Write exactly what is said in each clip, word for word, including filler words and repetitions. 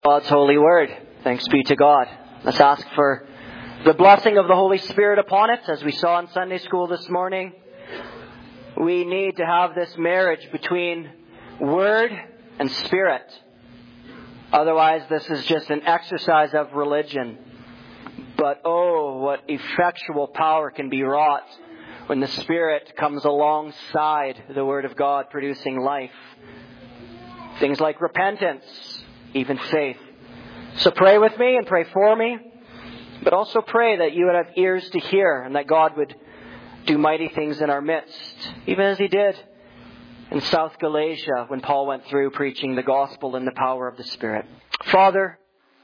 God's holy word. Thanks be to God. Let's ask for the blessing of the Holy Spirit upon it. As we saw in Sunday school this morning, we need to have this marriage between word and spirit. Otherwise, this is just an exercise of religion. But oh, what effectual power can be wrought when the Spirit comes alongside the Word of God, producing life. Things like repentance, even faith. So pray with me and pray for me, but also pray that you would have ears to hear and that God would do mighty things in our midst, even as He did in South Galatia when Paul went through preaching the gospel in the power of the Spirit. Father,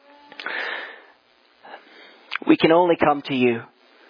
we can only come to You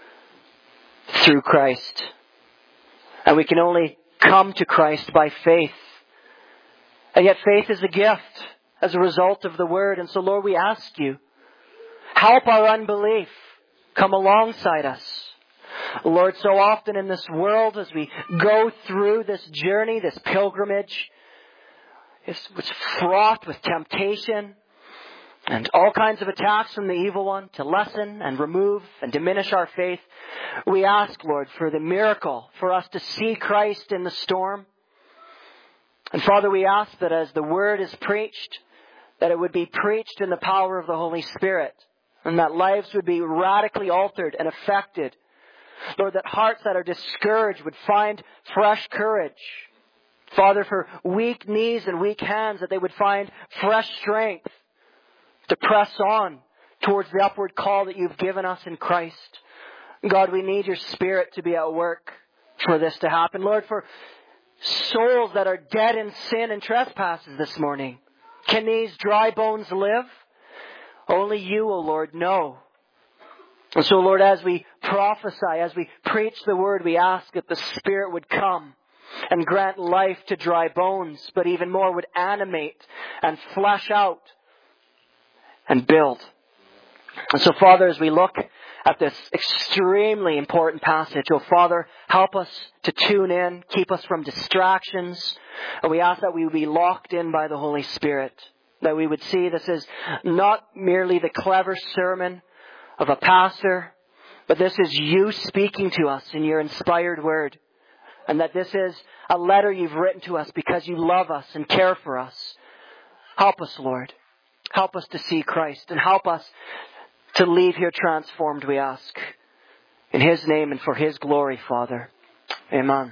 through Christ, and we can only come to Christ by faith. And yet faith is a gift as a result of the Word. And so, Lord, we ask You, help our unbelief. Come alongside us. Lord, so often in this world, as we go through this journey, this pilgrimage, it's, it's fraught with temptation and all kinds of attacks from the evil one to lessen and remove and diminish our faith. We ask, Lord, for the miracle, for us to see Christ in the storm. And Father, we ask that as the Word is preached, that it would be preached in the power of the Holy Spirit, and that lives would be radically altered and affected. Lord, that hearts that are discouraged would find fresh courage. Father, for weak knees and weak hands, that they would find fresh strength to press on towards the upward call that You've given us in Christ. God, we need Your Spirit to be at work for this to happen. Lord, for souls that are dead in sin and trespasses this morning. Can these dry bones live? Only You, O Lord, know. And so, Lord, as we prophesy, as we preach the Word, we ask that the Spirit would come and grant life to dry bones, but even more would animate and flesh out and build. And so, Father, as we look at this extremely important passage, oh Father, help us to tune in, keep us from distractions. And we ask that we would be locked in by the Holy Spirit. That we would see this is not merely the clever sermon of a pastor, but this is You speaking to us in Your inspired Word. And that this is a letter You've written to us because You love us and care for us. Help us, Lord. Help us to see Christ and help us to leave here transformed, we ask. In His name and for His glory, Father. Amen.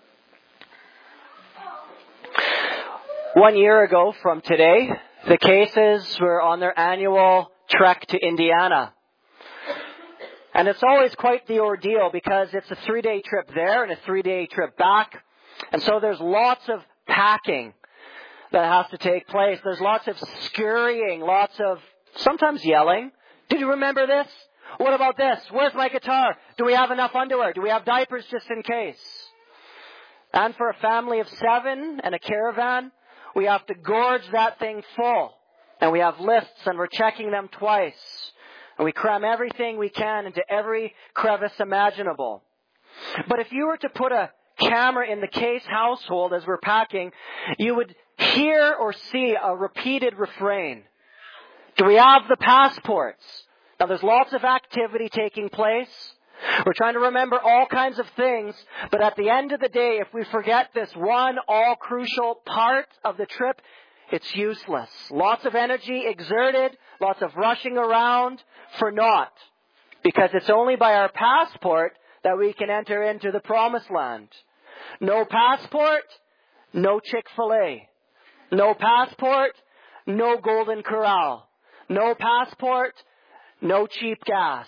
One year ago from today, the Cases were on their annual trek to Indiana. And it's always quite the ordeal because it's a three-day trip there and a three-day trip back. And so there's lots of packing that has to take place. There's lots of scurrying, lots of sometimes yelling. Did you remember this? What about this? Where's my guitar? Do we have enough underwear? Do we have diapers just in case? And for a family of seven and a caravan, we have to gorge that thing full. And we have lists and we're checking them twice. And we cram everything we can into every crevice imaginable. But if you were to put a camera in the Case household as we're packing, you would hear or see a repeated refrain. Do we have the passports? Now there's lots of activity taking place. We're trying to remember all kinds of things. But at the end of the day, if we forget this one all crucial part of the trip, it's useless. Lots of energy exerted, lots of rushing around for naught. Because it's only by our passport that we can enter into the promised land. No passport, no Chick-fil-A. No passport, no Golden Corral. No passport, no cheap gas.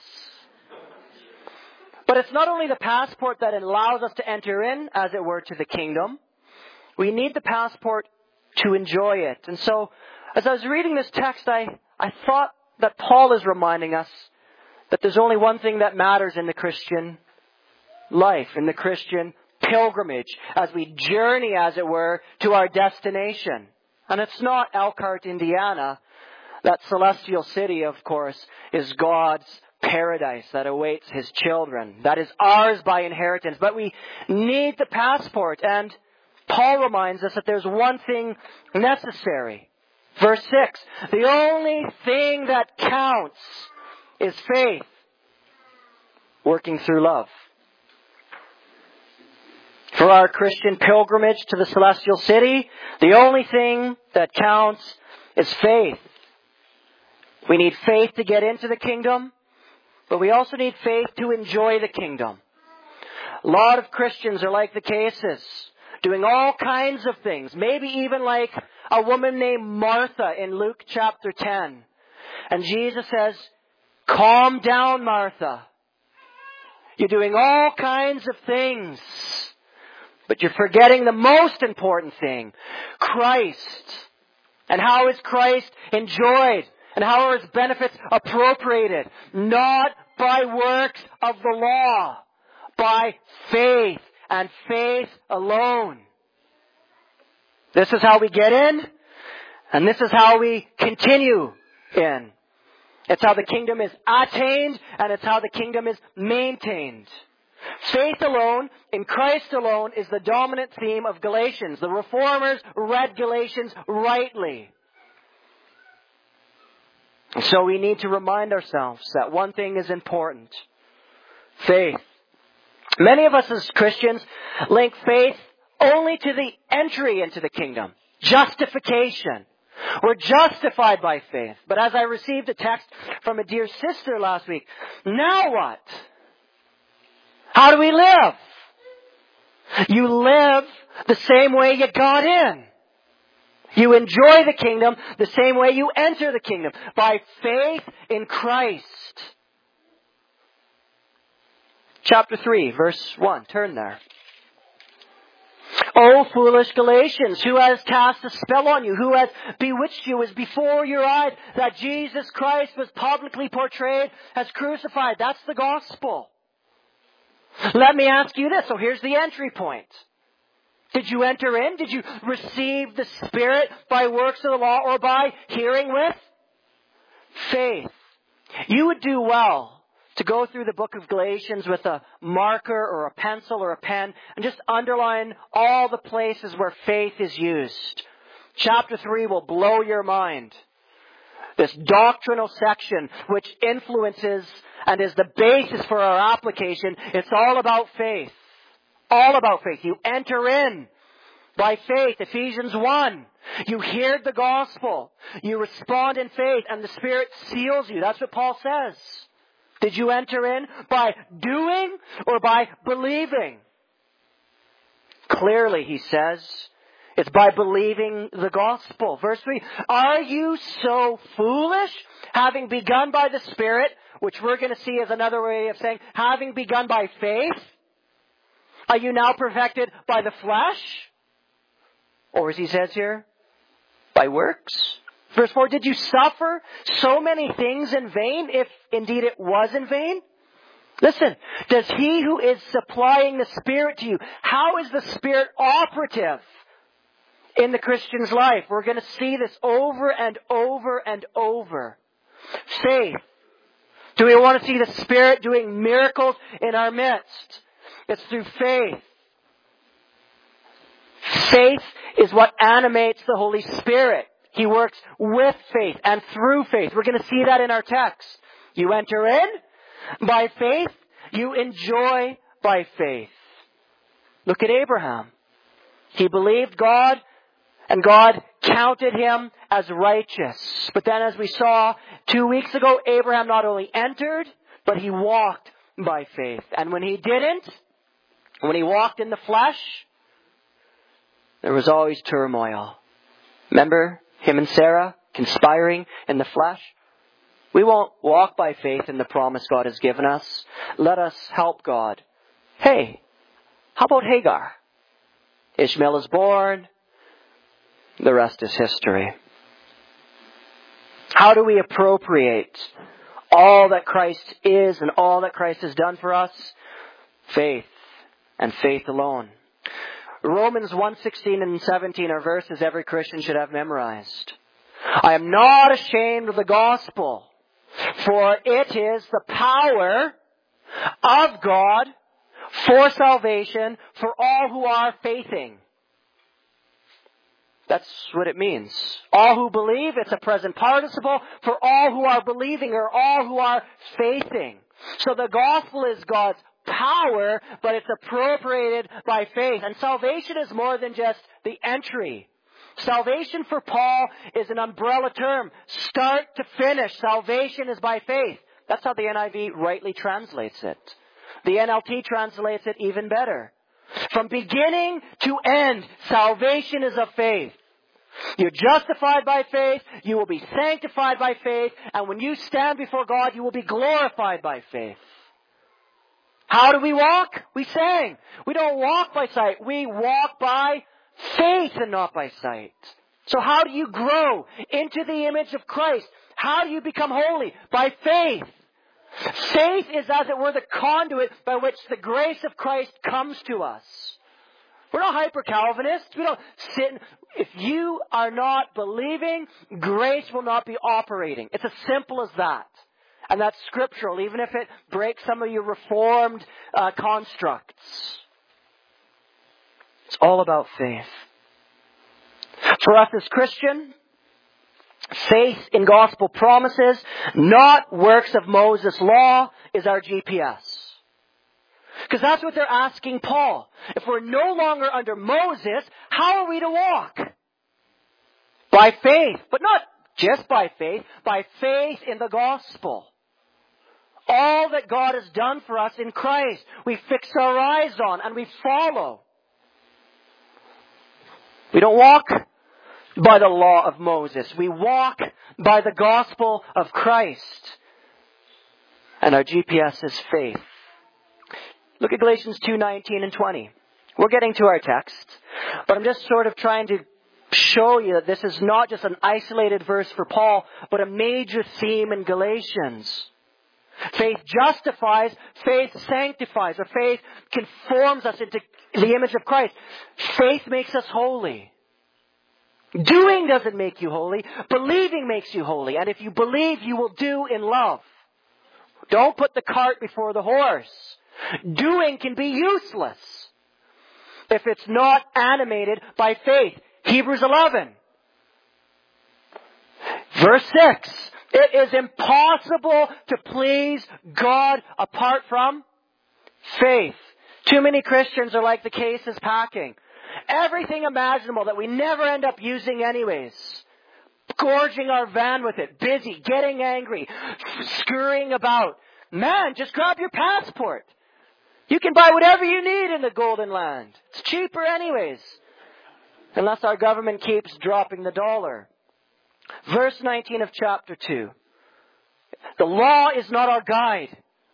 But it's not only the passport that allows us to enter in, as it were, to the kingdom. We need the passport to enjoy it. And so, as I was reading this text, I, I thought that Paul is reminding us that there's only one thing that matters in the Christian life, in the Christian pilgrimage, as we journey, as it were, to our destination. And it's not Elkhart, Indiana. That celestial city, of course, is God's paradise that awaits His children. That is ours by inheritance. But we need the passport. And Paul reminds us that there's one thing necessary Verse six, the only thing that counts is faith working through love. For our Christian pilgrimage to the celestial city, the only thing that counts is faith. We need faith to get into the kingdom, but we also need faith to enjoy the kingdom. A lot of Christians are like the cases, doing all kinds of things, maybe even like a woman named Martha in Luke chapter ten. And Jesus says, calm down, Martha. You're doing all kinds of things, but you're forgetting the most important thing, Christ. And how is Christ enjoyed? And how are His benefits appropriated? Not by works of the law, by faith and faith alone. This is how we get in, and this is how we continue in. It's how the kingdom is attained, and it's how the kingdom is maintained. Faith alone, in Christ alone, is the dominant theme of Galatians. The Reformers read Galatians rightly. So we need to remind ourselves that one thing is important. Faith. Many of us as Christians link faith only to the entry into the kingdom. Justification. We're justified by faith. But as I received a text from a dear sister last week, now what? How do we live? You live the same way you got in. You enjoy the kingdom the same way you enter the kingdom, by faith in Christ. Chapter three, verse one. Turn there. O foolish Galatians, who has cast a spell on you? Who has bewitched you? As before your eyes that Jesus Christ was publicly portrayed as crucified. That's the gospel. Let me ask you this. So here's the entry point. Did you enter in? Did you receive the Spirit by works of the law or by hearing with faith? You would do well to go through the book of Galatians with a marker or a pencil or a pen and just underline all the places where faith is used. Chapter three will blow your mind. This doctrinal section which influences and is the basis for our application, it's all about faith. All about faith. You enter in by faith. Ephesians one. You hear the gospel. You respond in faith and the Spirit seals you. That's what Paul says. Did you enter in by doing or by believing? Clearly, he says, it's by believing the gospel. Verse three. Are you so foolish, having begun by the Spirit, which we're going to see as another way of saying, having begun by faith, are you now perfected by the flesh? Or as he says here, by works? Verse four, did you suffer so many things in vain, if indeed it was in vain? Listen, does he who is supplying the Spirit to you, how is the Spirit operative in the Christian's life? We're going to see this over and over and over. Faith. Do we want to see the Spirit doing miracles in our midst? It's through faith. Faith is what animates the Holy Spirit. He works with faith and through faith. We're going to see that in our text. You enter in by faith. You enjoy by faith. Look at Abraham. He believed God and God counted him as righteous. But then as we saw two weeks ago, Abraham not only entered, but he walked by faith. And when he didn't, when he walked in the flesh, there was always turmoil. Remember him and Sarah conspiring in the flesh? We won't walk by faith in the promise God has given us. Let us help God. Hey, how about Hagar? Ishmael is born. The rest is history. How do we appropriate all that Christ is and all that Christ has done for us? Faith and faith alone. Romans one sixteen and seventeen are verses every Christian should have memorized. I am not ashamed of the gospel, for it is the power of God for salvation for all who are faithing. That's what it means. All who believe, it's a present participle for all who are believing or all who are faithing. So the gospel is God's power, but it's appropriated by faith. And salvation is more than just the entry. Salvation for Paul is an umbrella term. Start to finish. Salvation is by faith. That's how the N I V rightly translates it. The N L T translates it even better. From beginning to end, salvation is of faith. You're justified by faith, you will be sanctified by faith, and when you stand before God, you will be glorified by faith. How do we walk? We sang. We don't walk by sight. We walk by faith and not by sight. So how do you grow into the image of Christ? How do you become holy? By faith. Faith is, as it were, the conduit by which the grace of Christ comes to us. We're not hyper-Calvinists. We don't sit and, if you are not believing, grace will not be operating. It's as simple as that. And that's scriptural, even if it breaks some of your reformed uh, constructs. It's all about faith. For us as Christians, faith in gospel promises, not works of Moses' law, is our G P S. Because that's what they're asking Paul. If we're no longer under Moses, how are we to walk? By faith. But not just by faith, by faith in the gospel. All that God has done for us in Christ, we fix our eyes on and we follow. We don't walk by the law of Moses. We walk by the gospel of Christ. And our G P S is faith. Look at Galatians two nineteen and twenty. We're getting to our text, but I'm just sort of trying to show you that this is not just an isolated verse for Paul, but a major theme in Galatians. Faith justifies, faith sanctifies, or faith conforms us into the image of Christ. Faith makes us holy. Doing doesn't make you holy. Believing makes you holy. And if you believe, you will do in love. Don't put the cart before the horse. Doing can be useless if it's not animated by faith. Hebrews eleven. Verse six. It is impossible to please God apart from faith. Too many Christians are like the cases packing. Everything imaginable that we never end up using anyways. Gorging our van with it. Busy. Getting angry. Scurrying about. Man, just grab your passport. You can buy whatever you need in the Golden Land. It's cheaper anyways. Unless our government keeps dropping the dollar. Verse nineteen of chapter two. The law is not our guide.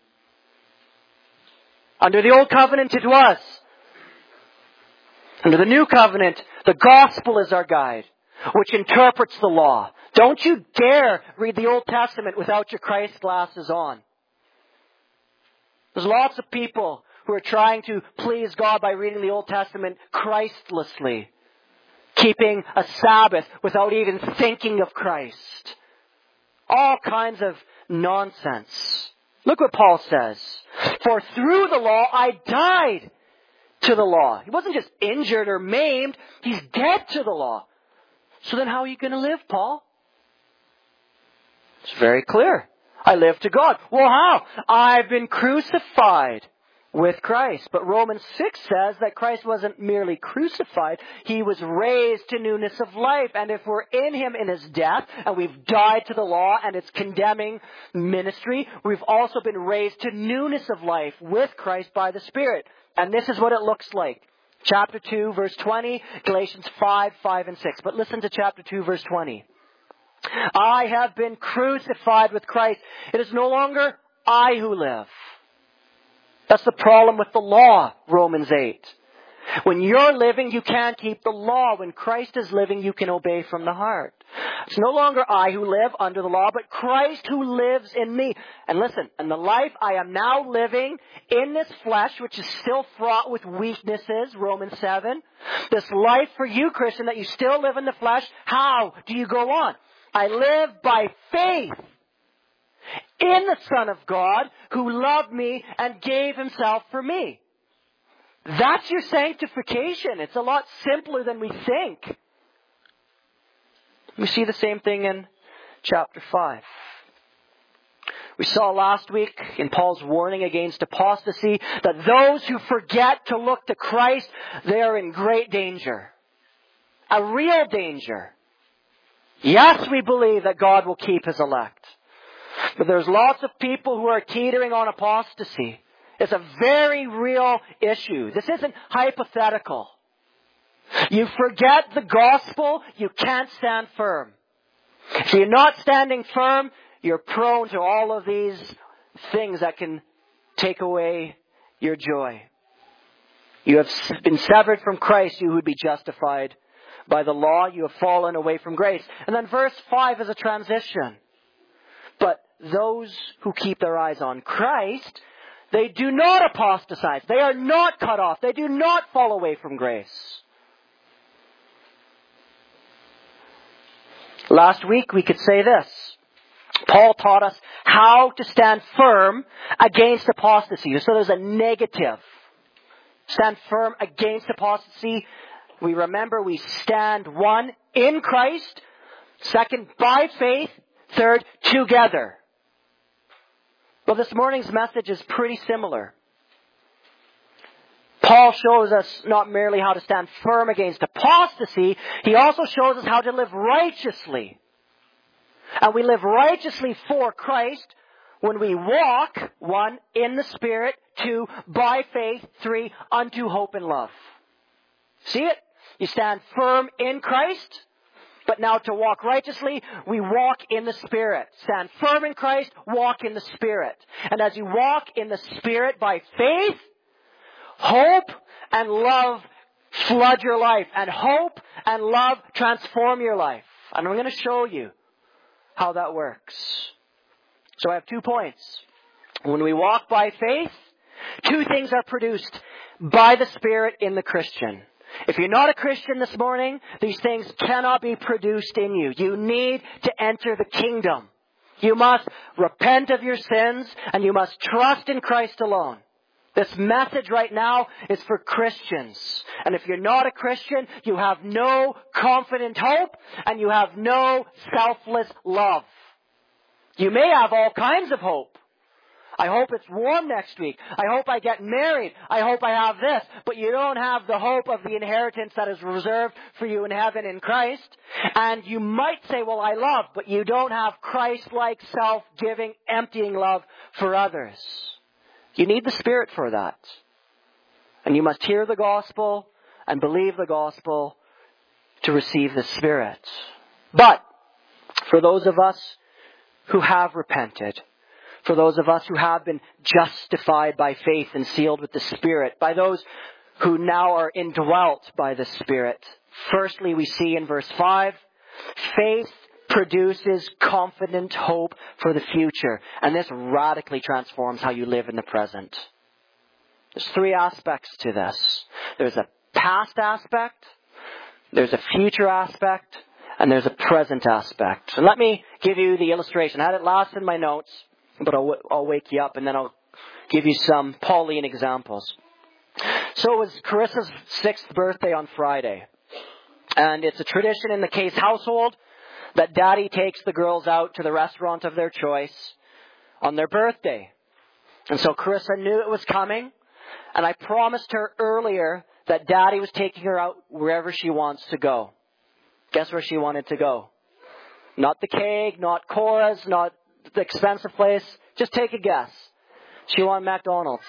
Under the old covenant it was. Under the new covenant, the gospel is our guide, which interprets the law. Don't you dare read the Old Testament without your Christ glasses on. There's lots of people who are trying to please God by reading the Old Testament Christlessly. Keeping a Sabbath without even thinking of Christ. All kinds of nonsense. Look what Paul says. For through the law I died to the law. He wasn't just injured or maimed. He's dead to the law. So then how are you going to live, Paul? It's very clear. I live to God. Well, how? I've been crucified with Christ. But Romans six says that Christ wasn't merely crucified. He was raised to newness of life. And if we're in Him in His death, and we've died to the law and its condemning ministry, we've also been raised to newness of life with Christ by the Spirit. And this is what it looks like. Chapter two, verse twenty, Galatians five, five and six. But listen to chapter two, verse twenty. I have been crucified with Christ. It is no longer I who live. That's the problem with the law, Romans eight. When you're living, you can't keep the law. When Christ is living, you can obey from the heart. It's no longer I who live under the law, but Christ who lives in me. And listen, in the life I am now living in this flesh, which is still fraught with weaknesses, Romans seven. This life for you, Christian, that you still live in the flesh, how do you go on? I live by faith in the Son of God who loved me and gave Himself for me. That's your sanctification. It's a lot simpler than we think. We see the same thing in chapter five. We saw last week in Paul's warning against apostasy that those who forget to look to Christ, they are in great danger. A real danger. Yes, we believe that God will keep His elect. But there's lots of people who are teetering on apostasy. It's a very real issue. This isn't hypothetical. You forget the gospel, you can't stand firm. If you're not standing firm, you're prone to all of these things that can take away your joy. You have been severed from Christ, you would be justified by the law. You have fallen away from grace. And then verse five is a transition. But those who keep their eyes on Christ, they do not apostatize. They are not cut off. They do not fall away from grace. Last week we could say this. Paul taught us how to stand firm against apostasy. So there's a negative. Stand firm against apostasy. We remember we stand, one, in Christ. Second, by faith. Third, together. Well, this morning's message is pretty similar. Paul shows us not merely how to stand firm against apostasy, he also shows us how to live righteously. And we live righteously for Christ when we walk, one, in the Spirit, two, by faith, three, unto hope and love. See it? You stand firm in Christ, but now to walk righteously, we walk in the Spirit. Stand firm in Christ, walk in the Spirit. And as you walk in the Spirit by faith, hope and love flood your life. And hope and love transform your life. And I'm going to show you how that works. So I have two points. When we walk by faith, two things are produced by the Spirit in the Christian. If you're not a Christian this morning, these things cannot be produced in you. You need to enter the kingdom. You must repent of your sins and you must trust in Christ alone. This message right now is for Christians. And if you're not a Christian, you have no confident hope and you have no selfless love. You may have all kinds of hope. I hope it's warm next week. I hope I get married. I hope I have this. But you don't have the hope of the inheritance that is reserved for you in heaven in Christ. And you might say, well, I love, but you don't have Christ-like, self-giving, emptying love for others. You need the Spirit for that. And you must hear the gospel and believe the gospel to receive the Spirit. But for those of us who have repented, for those of us who have been justified by faith and sealed with the Spirit, by those who now are indwelt by the Spirit, firstly we see in verse five, faith produces confident hope for the future. And this radically transforms how you live in the present. There's three aspects to this. There's a past aspect, there's a future aspect, and there's a present aspect. And let me give you the illustration. I had it last in my notes, but I'll, I'll wake you up and then I'll give you some Pauline examples. So it was Carissa's sixth birthday on Friday. And it's a tradition in the Case household that Daddy takes the girls out to the restaurant of their choice on their birthday. And so Carissa knew it was coming. And I promised her earlier that Daddy was taking her out wherever she wants to go. Guess where she wanted to go? Not the keg, not Cora's, not the expensive place. Just take a guess. She wanted McDonald's.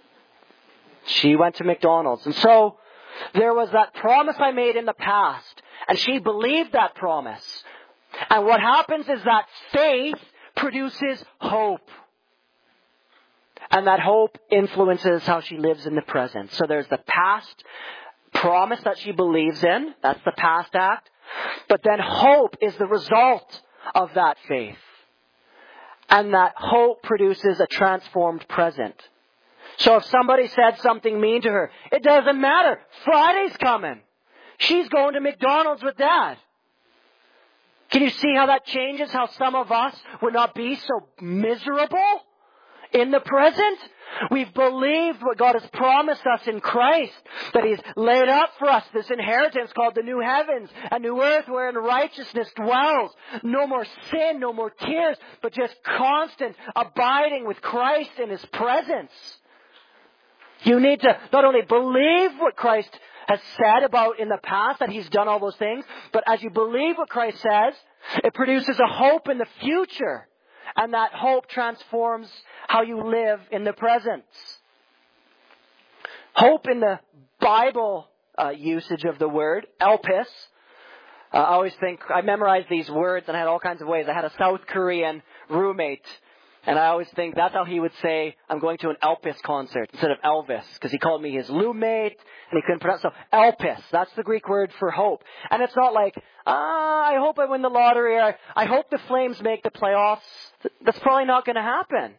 She went to McDonald's. And so there was that promise I made in the past. And she believed that promise. And what happens is that faith produces hope. And that hope influences how she lives in the present. So there's the past promise that she believes in. That's the past act. But then hope is the result of that faith. And that hope produces a transformed present. So if somebody said something mean to her, it doesn't matter. Friday's coming. She's going to McDonald's with Dad. Can you see how that changes how some of us would not be so miserable in the present. We've believed what God has promised us in Christ, that He's laid up for us this inheritance called the new heavens, a new earth wherein righteousness dwells. No more sin, no more tears, but just constant abiding with Christ in His presence. You need to not only believe what Christ has said about in the past, that He's done all those things, but as you believe what Christ says, it produces a hope in the future. And that hope transforms how you live in the present. Hope in the Bible uh, usage of the word, elpis. Uh, I always think, I memorized these words and I had all kinds of ways. I had a South Korean roommate. And I always think that's how he would say, I'm going to an Elvis concert instead of Elvis. Because he called me his roommate and he couldn't pronounce it. So Elpis, that's the Greek word for hope. And it's not like, ah, I hope I win the lottery. Or I hope the Flames make the playoffs. That's probably not going to happen.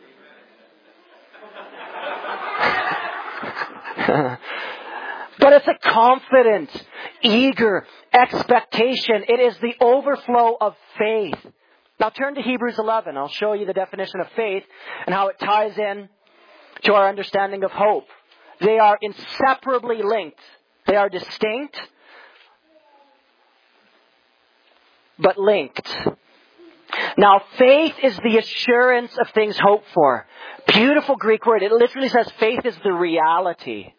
But it's a confident, eager expectation. It is the overflow of faith. Now turn to Hebrews eleven. I'll show you the definition of faith and how it ties in to our understanding of hope. They are inseparably linked. They are distinct, but linked. Now faith is the assurance of things hoped for. Beautiful Greek word. It literally says faith is the reality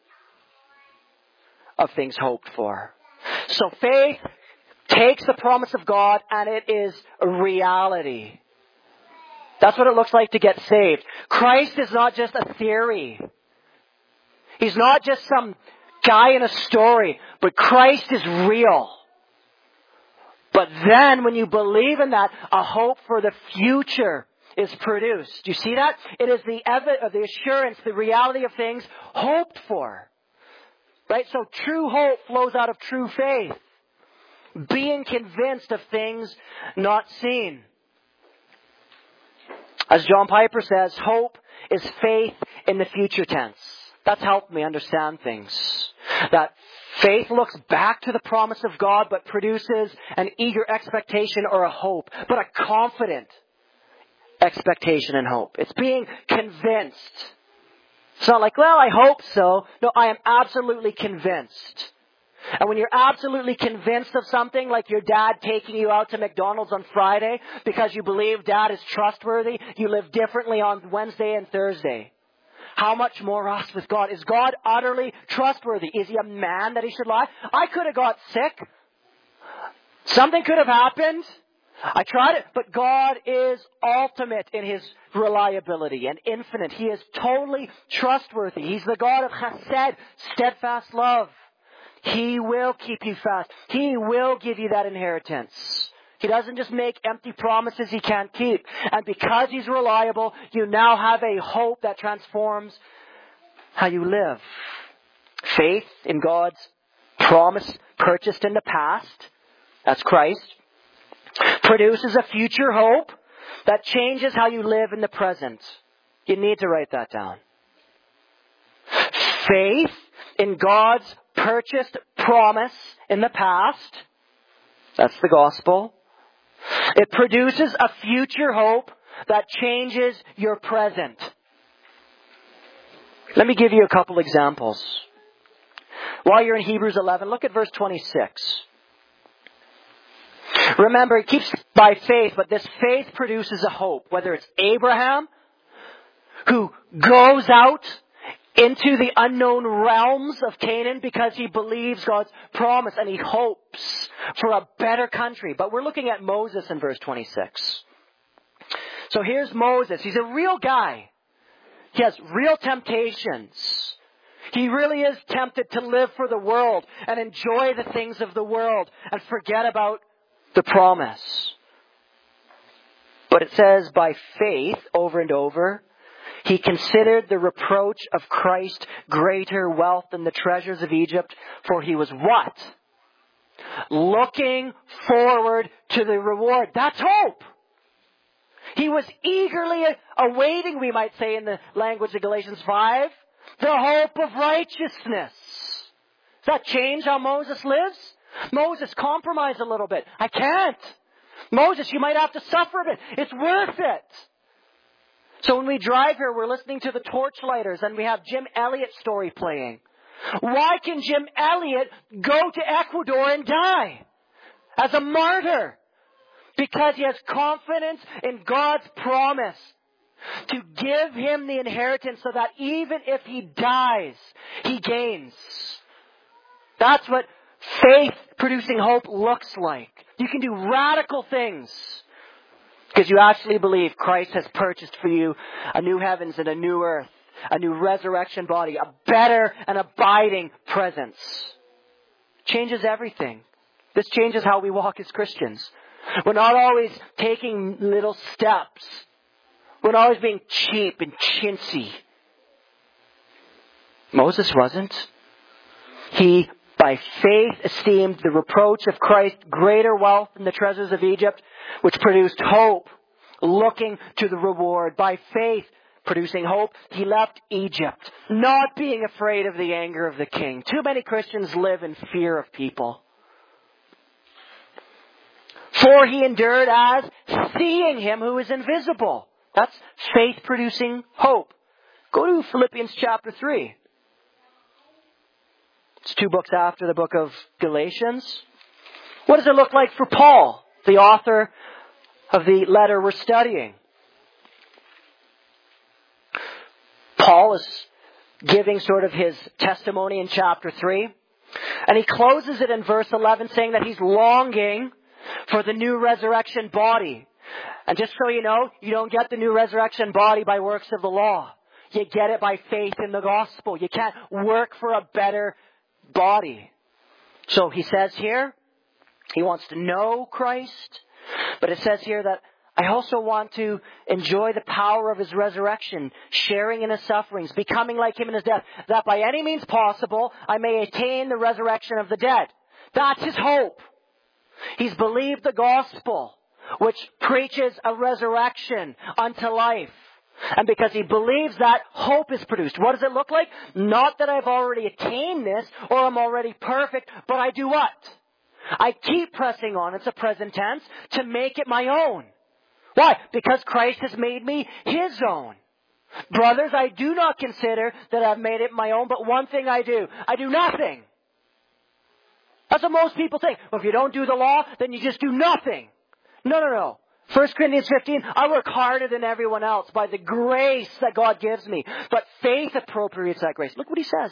of things hoped for. So faith takes the promise of God and it is a reality. That's what it looks like to get saved. Christ is not just a theory. He's not just some guy in a story, but Christ is real. But then when you believe in that, a hope for the future is produced. Do you see that? It is the ev- the assurance, the reality of things hoped for. Right? So true hope flows out of true faith. Being convinced of things not seen. As John Piper says, hope is faith in the future tense. That's helped me understand things. That faith looks back to the promise of God, but produces an eager expectation or a hope, but a confident expectation and hope. It's being convinced. It's not like, well, I hope so. No, I am absolutely convinced. And when you're absolutely convinced of something, like your dad taking you out to McDonald's on Friday because you believe dad is trustworthy, you live differently on Wednesday and Thursday. How much more us with God? Is God utterly trustworthy? Is He a man that He should lie? I could have got sick. Something could have happened. I tried it, but God is ultimate in His reliability and infinite. He is totally trustworthy. He's the God of chesed, steadfast love. He will keep you fast. He will give you that inheritance. He doesn't just make empty promises He can't keep. And because He's reliable, you now have a hope that transforms how you live. Faith in God's promise purchased in the past, that's Christ, produces a future hope that changes how you live in the present. You need to write that down. Faith in God's purchased promise in the past, that's the gospel. It produces a future hope that changes your present. Let me give you a couple examples. While you're in Hebrews eleven, look at verse twenty-six. Remember, it keeps by faith, but this faith produces a hope. Whether it's Abraham, who goes out into the unknown realms of Canaan because he believes God's promise and he hopes for a better country. But we're looking at Moses in verse twenty-six. So here's Moses. He's a real guy. He has real temptations. He really is tempted to live for the world and enjoy the things of the world and forget about the promise. But it says by faith over and over, he considered the reproach of Christ greater wealth than the treasures of Egypt, for he was what? Looking forward to the reward. That's hope. He was eagerly awaiting, we might say in the language of Galatians five, the hope of righteousness. Does that change how Moses lives? Moses, compromise a little bit. I can't. Moses, you might have to suffer a bit. It's worth it. So when we drive here, we're listening to the Torchlighters and we have Jim Elliot's story playing. Why can Jim Elliot go to Ecuador and die as a martyr? Because he has confidence in God's promise to give him the inheritance so that even if he dies, he gains. That's what faith-producing hope looks like. You can do radical things because you actually believe Christ has purchased for you a new heavens and a new earth, a new resurrection body, a better and abiding presence. Changes everything. This changes how we walk as Christians. We're not always taking little steps. We're not always being cheap and chintzy. Moses wasn't. He, by faith, esteemed the reproach of Christ greater wealth than the treasures of Egypt, which produced hope, looking to the reward. By faith, producing hope, he left Egypt, not being afraid of the anger of the king. Too many Christians live in fear of people. For he endured as seeing him who is invisible. That's faith-producing hope. Go to Philippians chapter three. It's two books after the book of Galatians. What does it look like for Paul, the author of the letter we're studying? Paul is giving sort of his testimony in chapter three. And he closes it in verse eleven saying that he's longing for the new resurrection body. And just so you know, you don't get the new resurrection body by works of the law. You get it by faith in the gospel. You can't work for a better body. So he says here, he wants to know Christ. But it says here that I also want to enjoy the power of his resurrection, sharing in his sufferings, becoming like him in his death, that by any means possible I may attain the resurrection of the dead. That's his hope. He's believed the gospel, which preaches a resurrection unto life. And because he believes that, hope is produced. What does it look like? Not that I've already attained this or I'm already perfect, but I do what? I keep pressing on, it's a present tense, to make it my own. Why? Because Christ has made me his own. Brothers, I do not consider that I've made it my own, but one thing I do. I do nothing. That's what most people think. Well, if you don't do the law, then you just do nothing. No, no, no. First Corinthians fifteen, I work harder than everyone else by the grace that God gives me. But faith appropriates that grace. Look what he says.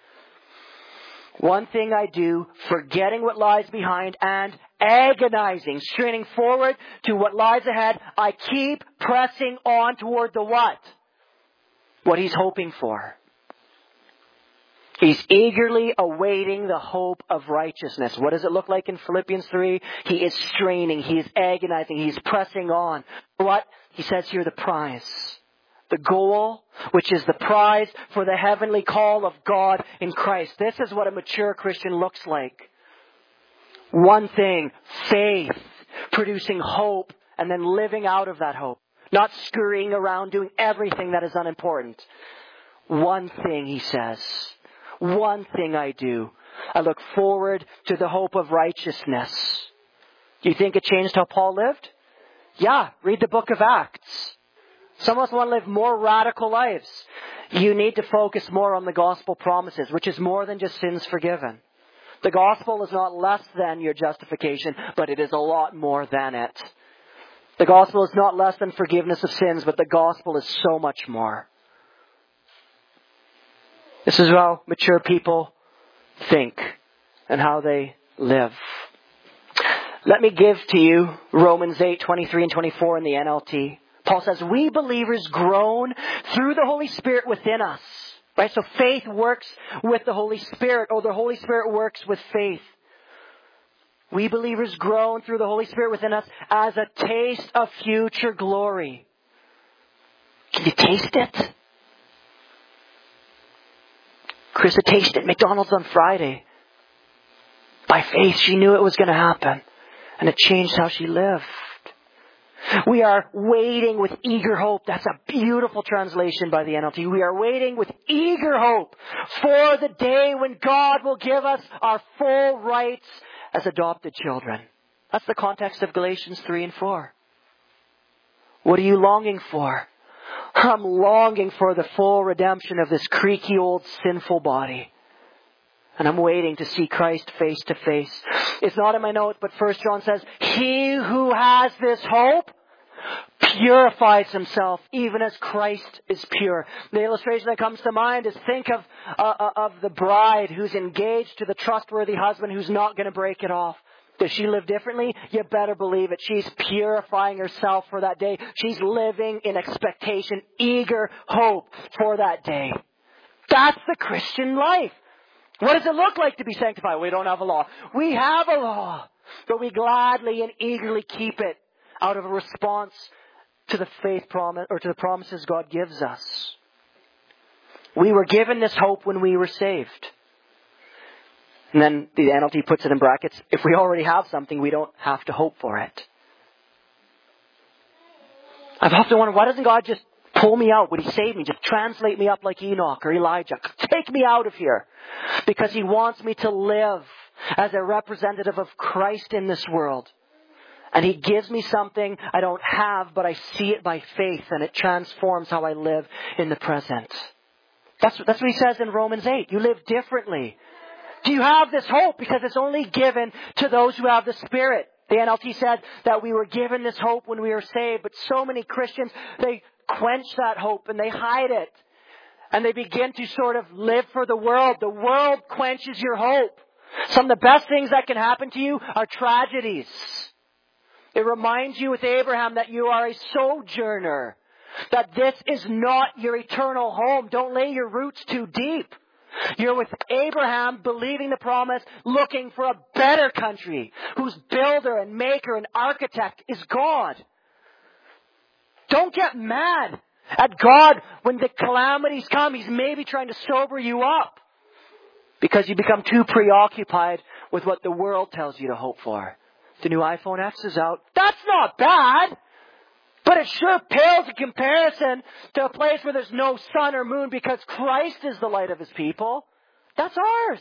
One thing I do, forgetting what lies behind and agonizing, straining forward to what lies ahead, I keep pressing on toward the what? What he's hoping for. He's eagerly awaiting the hope of righteousness. What does it look like in Philippians three? He is straining. He is agonizing. He's pressing on. What? He says here the prize. The goal, which is the prize for the heavenly call of God in Christ. This is what a mature Christian looks like. One thing, faith, producing hope, and then living out of that hope. Not scurrying around doing everything that is unimportant. One thing, he says. One thing I do. I look forward to the hope of righteousness. Do you think it changed how Paul lived? Yeah, read the book of Acts. Some of us want to live more radical lives. You need to focus more on the gospel promises, which is more than just sins forgiven. The gospel is not less than your justification, but it is a lot more than it. The gospel is not less than forgiveness of sins, but the gospel is so much more. This is how mature people think and how they live. Let me give to you Romans eight, twenty-three and twenty-four in the N L T. Paul says, we believers groan through the Holy Spirit within us. Right? So faith works with the Holy Spirit, or the Holy Spirit works with faith. We believers groan through the Holy Spirit within us as a taste of future glory. Can you taste it? Chris had tasted McDonald's on Friday. By faith, she knew it was going to happen. And it changed how she lived. We are waiting with eager hope. That's a beautiful translation by the N L T. We are waiting with eager hope for the day when God will give us our full rights as adopted children. That's the context of Galatians three and four. What are you longing for? I'm longing for the full redemption of this creaky old sinful body. And I'm waiting to see Christ face to face. It's not in my notes, but First John says, he who has this hope purifies himself even as Christ is pure. The illustration that comes to mind is think of uh, of the bride who's engaged to the trustworthy husband who's not going to break it off. Does she live differently? You better believe it. She's purifying herself for that day. She's living in expectation, eager hope for that day. That's the Christian life. What does it look like to be sanctified? We don't have a law. We have a law, but we gladly and eagerly keep it out of a response to the faith promise or to the promises God gives us. We were given this hope when we were saved. And then the N L T puts it in brackets. If we already have something, we don't have to hope for it. I've often wondered, why doesn't God just pull me out? Would He save me? Just translate me up like Enoch or Elijah. Take me out of here. Because He wants me to live as a representative of Christ in this world. And He gives me something I don't have, but I see it by faith, and it transforms how I live in the present. That's, that's what He says in Romans eight. You live differently. Do you have this hope? Because it's only given to those who have the Spirit. The N L T said that we were given this hope when we were saved, but so many Christians, they quench that hope and they hide it. And they begin to sort of live for the world. The world quenches your hope. Some of the best things that can happen to you are tragedies. It reminds you with Abraham that you are a sojourner. That this is not your eternal home. Don't lay your roots too deep. You're with Abraham, believing the promise, looking for a better country, whose builder and maker and architect is God. Don't get mad at God when the calamities come. He's maybe trying to sober you up because you become too preoccupied with what the world tells you to hope for. The new iPhone X is out. That's not bad. But it sure pales in comparison to a place where there's no sun or moon because Christ is the light of His people. That's ours.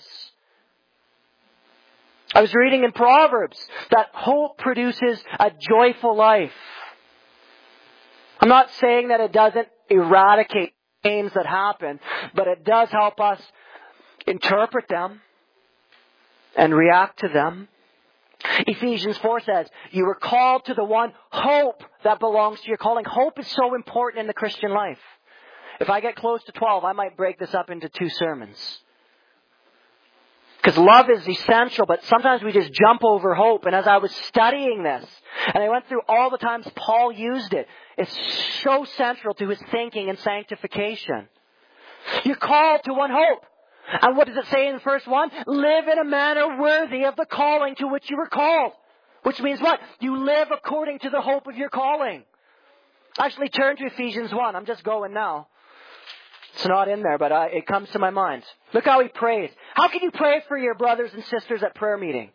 I was reading in Proverbs that hope produces a joyful life. I'm not saying that it doesn't eradicate pains that happen, but it does help us interpret them and react to them. Ephesians four says, you were called to the one hope that belongs to your calling. Hope is so important in the Christian life. If I get close to twelve, I might break this up into two sermons. Because love is essential, but sometimes we just jump over hope. And as I was studying this, and I went through all the times Paul used it, it's so central to his thinking and sanctification. You're called to one hope. And what does it say in the first one? Live in a manner worthy of the calling to which you were called. Which means what? You live according to the hope of your calling. Actually, turn to Ephesians one. I'm just going now. It's not in there, but uh, it comes to my mind. Look how he prays. How can you pray for your brothers and sisters at prayer meeting?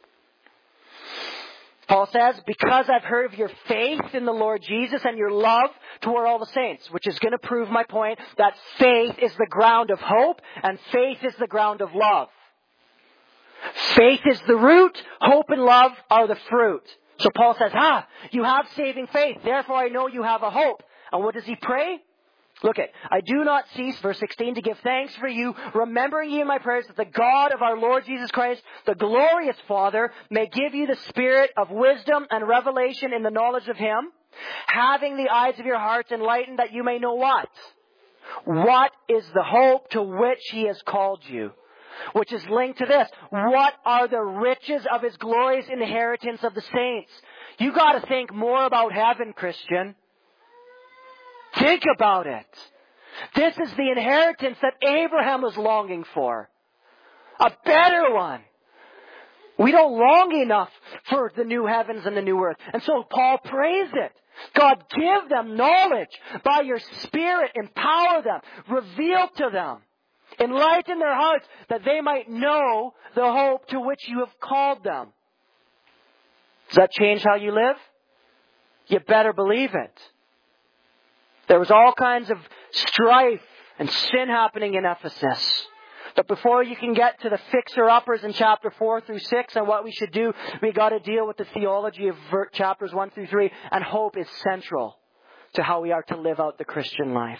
Paul says, because I've heard of your faith in the Lord Jesus and your love toward all the saints, which is going to prove my point that faith is the ground of hope and faith is the ground of love. Faith is the root, hope and love are the fruit. So Paul says, ah, you have saving faith, therefore I know you have a hope. And what does he pray? Look at, I do not cease, verse sixteen, to give thanks for you, remembering you in my prayers that the God of our Lord Jesus Christ, the glorious Father, may give you the spirit of wisdom and revelation in the knowledge of Him, having the eyes of your hearts enlightened that you may know what? What is the hope to which He has called you? Which is linked to this. What are the riches of His glorious inheritance of the saints? You got to think more about heaven, Christian. Think about it. This is the inheritance that Abraham was longing for. A better one. We don't long enough for the new heavens and the new earth. And so Paul prays it. God, give them knowledge. By your Spirit, empower them. Reveal to them. Enlighten their hearts that they might know the hope to which you have called them. Does that change how you live? You better believe it. There was all kinds of strife and sin happening in Ephesus. But before you can get to the fixer-uppers in chapter four through six and what we should do, we got to deal with the theology of chapters one through three. And hope is central to how we are to live out the Christian life.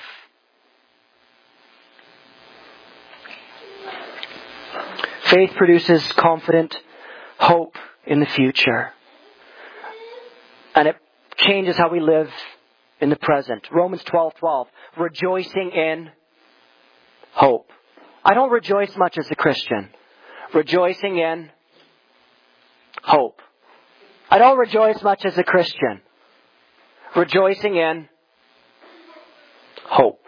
Faith produces confident hope in the future. And it changes how we live in the present. Romans twelve twelve. Rejoicing in hope. I don't rejoice much as a Christian. Rejoicing in hope. I don't rejoice much as a Christian. Rejoicing in hope.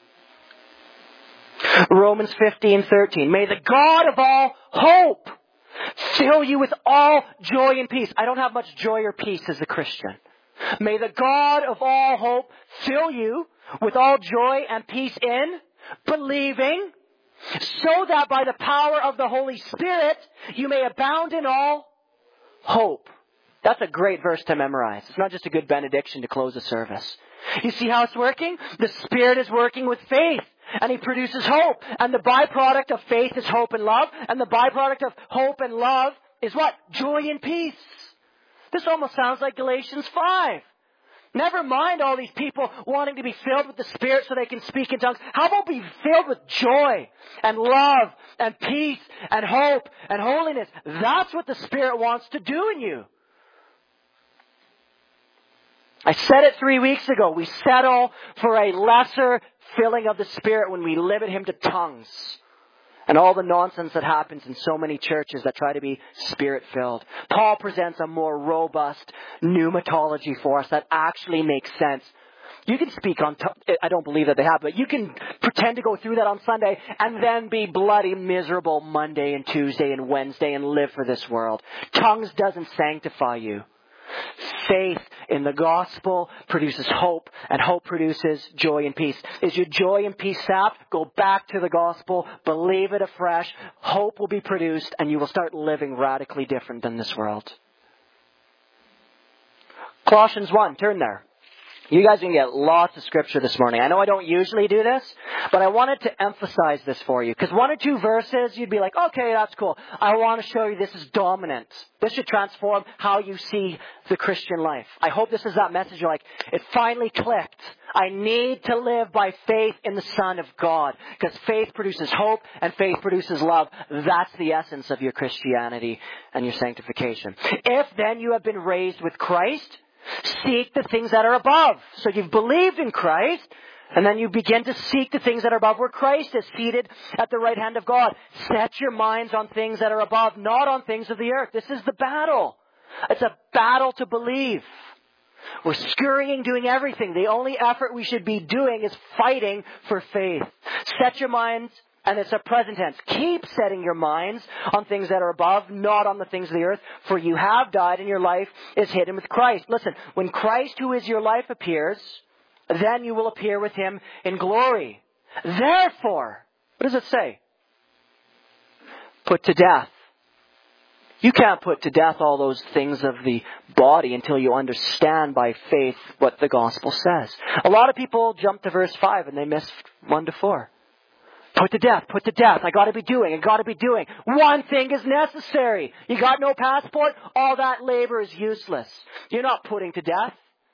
Romans fifteen thirteen. May the God of all hope fill you with all joy and peace. I don't have much joy or peace as a Christian. May the God of all hope fill you with all joy and peace in believing, so that by the power of the Holy Spirit you may abound in all hope. That's a great verse to memorize. It's not just a good benediction to close a service. You see how it's working? The Spirit is working with faith. And He produces hope. And the byproduct of faith is hope and love. And the byproduct of hope and love is what? Joy and peace. This almost sounds like Galatians five. Never mind all these people wanting to be filled with the Spirit so they can speak in tongues. How about be filled with joy and love and peace and hope and holiness? That's what the Spirit wants to do in you. I said it three weeks ago. We settle for a lesser filling of the Spirit when we limit Him to tongues. And all the nonsense that happens in so many churches that try to be Spirit-filled. Paul presents a more robust pneumatology for us that actually makes sense. You can speak on, t- I don't believe that they have, but you can pretend to go through that on Sunday and then be bloody miserable Monday and Tuesday and Wednesday and live for this world. Tongues doesn't sanctify you. Faith in the gospel produces hope, and hope produces joy and peace. Is your joy and peace sapped? Go back to the gospel, believe it afresh, hope will be produced, and you will start living radically different than this world. Colossians one, turn there. You guys are going to get lots of scripture this morning. I know I don't usually do this, but I wanted to emphasize this for you. Because one or two verses, you'd be like, okay, that's cool. I want to show you this is dominant. This should transform how you see the Christian life. I hope this is that message. You're like, it finally clicked. I need to live by faith in the Son of God. Because faith produces hope and faith produces love. That's the essence of your Christianity and your sanctification. If then you have been raised with Christ, seek the things that are above. So you've believed in Christ, and then you begin to seek the things that are above where Christ is seated at the right hand of God. Set your minds on things that are above, not on things of the earth. This is the battle. It's a battle to believe. We're scurrying, doing everything. The only effort we should be doing is fighting for faith. Set your minds. And it's a present tense. Keep setting your minds on things that are above, not on the things of the earth. For you have died and your life is hidden with Christ. Listen, when Christ, who is your life, appears, then you will appear with Him in glory. Therefore, what does it say? Put to death. You can't put to death all those things of the body until you understand by faith what the gospel says. A lot of people jump to verse five and they miss one to four. Put to death, put to death. I gotta be doing, I gotta be doing. One thing is necessary. You got no passport? All that labor is useless. You're not putting to death.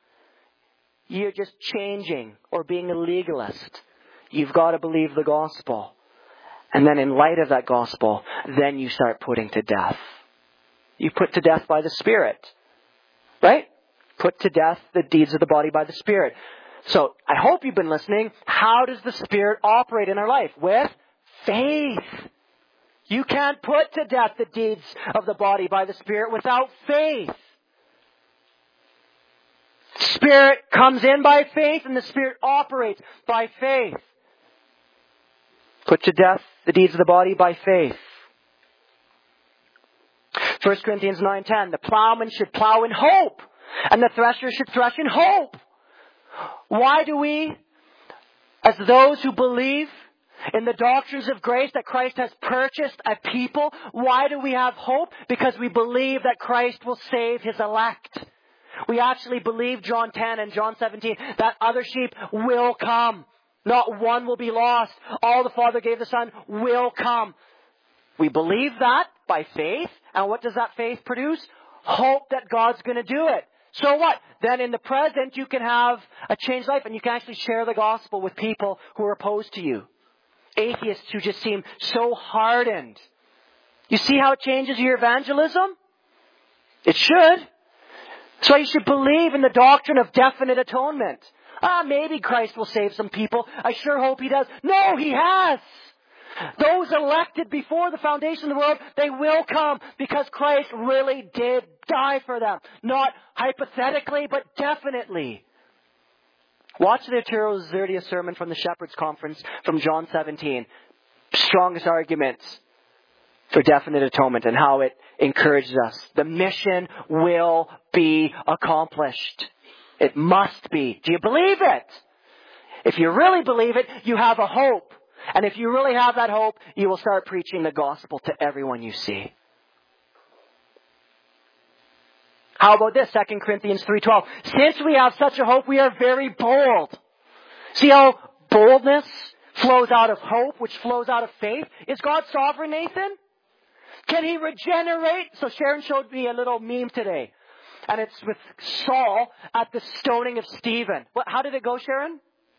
You're just changing or being a legalist. You've got to believe the gospel. And then in light of that gospel, then you start putting to death. You put to death by the Spirit. Right? Put to death the deeds of the body by the Spirit. So, I hope you've been listening. How does the Spirit operate in our life? With faith. You can't put to death the deeds of the body by the Spirit without faith. Spirit comes in by faith and the Spirit operates by faith. Put to death the deeds of the body by faith. First Corinthians nine ten. The plowman should plow in hope, and the thresher should thresh in hope. Why do we, as those who believe in the doctrines of grace that Christ has purchased a people, why do we have hope? Because we believe that Christ will save His elect. We actually believe John ten and John seventeen, that other sheep will come. Not one will be lost. All the Father gave the Son will come. We believe that by faith. And what does that faith produce? Hope that God's going to do it. So what? Then in the present, you can have a changed life and you can actually share the gospel with people who are opposed to you. Atheists who just seem so hardened. You see how it changes your evangelism? It should. So you should believe in the doctrine of definite atonement. Ah, maybe Christ will save some people. I sure hope He does. No, He has. Those elected before the foundation of the world, they will come because Christ really did die for them. Not hypothetically, but definitely. Watch the Arturo Zerdia sermon from the Shepherd's Conference from John seventeen. Strongest arguments for definite atonement and how it encourages us. The mission will be accomplished. It must be. Do you believe it? If you really believe it, you have a hope. And if you really have that hope, you will start preaching the gospel to everyone you see. How about this? Second Corinthians three twelve. Since we have such a hope, we are very bold. See how boldness flows out of hope, which flows out of faith? Is God sovereign, Nathan? Can He regenerate? So Sharon showed me a little meme today. And it's with Saul at the stoning of Stephen. What, how did it go, Sharon?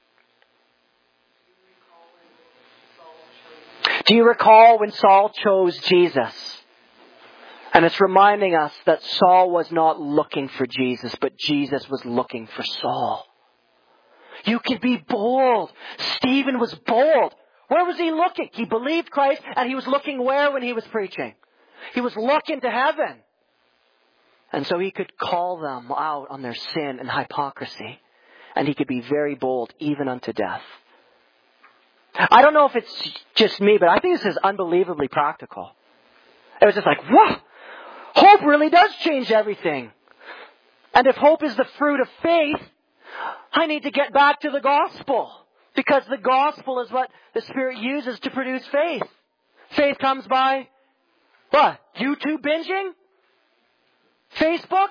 Do you recall when Saul chose Jesus? And it's reminding us that Saul was not looking for Jesus, but Jesus was looking for Saul. You can be bold. Stephen was bold. Where was he looking? He believed Christ, and he was looking where when he was preaching? He was looking to heaven. And so he could call them out on their sin and hypocrisy. And he could be very bold, even unto death. I don't know if it's just me, but I think this is unbelievably practical. It was just like, whoa! Hope really does change everything. And if hope is the fruit of faith, I need to get back to the gospel. Because the gospel is what the Spirit uses to produce faith. Faith comes by, what? YouTube binging? Facebook?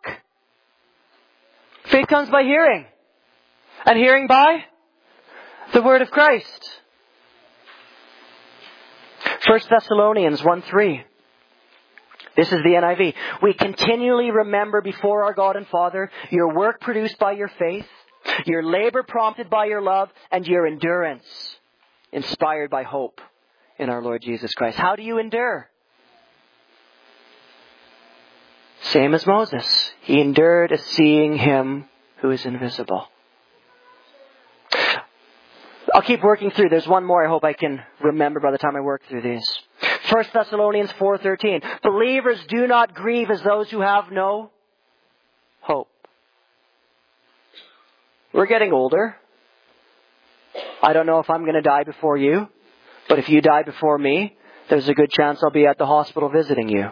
Faith comes by hearing. And hearing by the word of Christ. First Thessalonians one three. This is the N I V. We continually remember before our God and Father your work produced by your faith, your labor prompted by your love, and your endurance inspired by hope in our Lord Jesus Christ. How do you endure? Same as Moses. He endured as seeing Him who is invisible. I'll keep working through. There's one more I hope I can remember by the time I work through these. First Thessalonians four thirteen. Believers, do not grieve as those who have no hope. We're getting older. I don't know if I'm going to die before you, but if you die before me, there's a good chance I'll be at the hospital visiting you.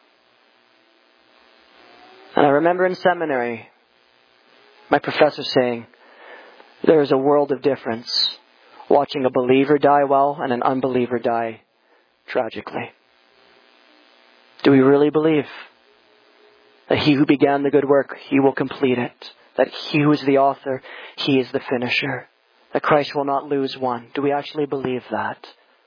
And I remember in seminary, my professor saying, there is a world of difference watching a believer die well and an unbeliever die tragically. Do we really believe that He who began the good work, He will complete it? That He who is the author, He is the finisher? That Christ will not lose one? Do we actually believe that?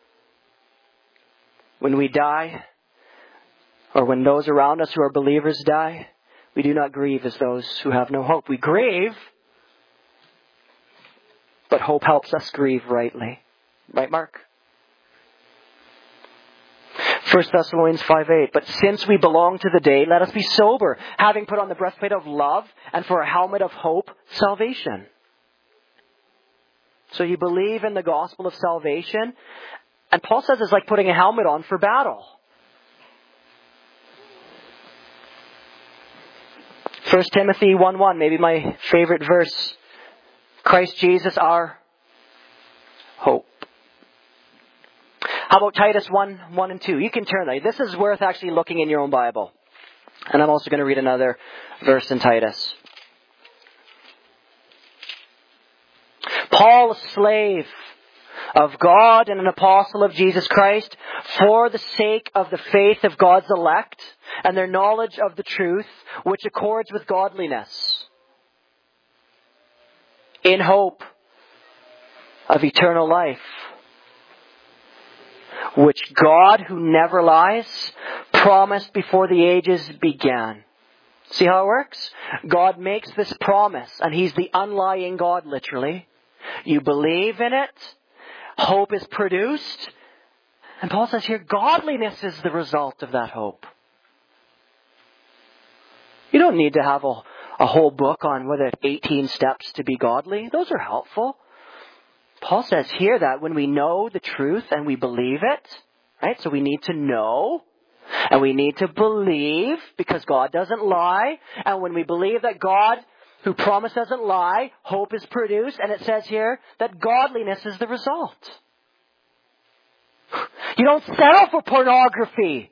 When we die, or when those around us who are believers die, we do not grieve as those who have no hope. We grieve, but hope helps us grieve rightly. Right, Mark? First Thessalonians five eight. But since we belong to the day, let us be sober, having put on the breastplate of love, and for a helmet of hope, salvation. So you believe in the gospel of salvation, and Paul says it's like putting a helmet on for battle. First Timothy one one, maybe my favorite verse. Christ Jesus, our hope. How about Titus one, one and two? You can turn there. This is worth actually looking in your own Bible. And I'm also going to read another verse in Titus. Paul, a slave of God and an apostle of Jesus Christ, for the sake of the faith of God's elect and their knowledge of the truth, which accords with godliness, in hope of eternal life, which God, who never lies, promised before the ages began. See how it works? God makes this promise, and He's the unlying God, literally. You believe in it. Hope is produced. And Paul says here, godliness is the result of that hope. You don't need to have a, a whole book on whether it's eighteen steps to be godly. Those are helpful. Paul says here that when we know the truth and we believe it, right? So we need to know and we need to believe because God doesn't lie. And when we believe that God, who promised doesn't lie, hope is produced. And it says here that godliness is the result. You don't settle for pornography